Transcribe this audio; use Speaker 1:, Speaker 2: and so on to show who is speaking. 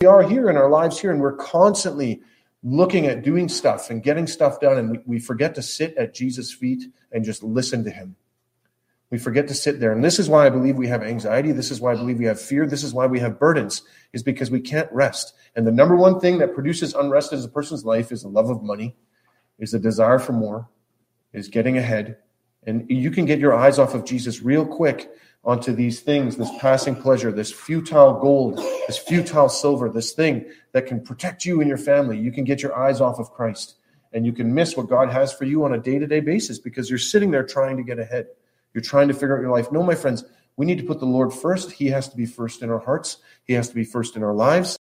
Speaker 1: we are here in our lives here, and we're constantly looking at doing stuff and getting stuff done, and we forget to sit at Jesus' feet and just listen to him. We forget to sit there. And this is why I believe we have anxiety. This is why I believe we have fear. This is why we have burdens, is because we can't rest. And the number one thing that produces unrest in a person's life is the love of money, is the desire for more, is getting ahead. And you can get your eyes off of Jesus real quick onto these things, this passing pleasure, this futile gold, this futile silver, this thing that can protect you and your family. You can get your eyes off of Christ, and you can miss what God has for you on a day-to-day basis because you're sitting there trying to get ahead. You're trying to figure out your life. No, my friends, we need to put the Lord first. He has to be first in our hearts. He has to be first in our lives.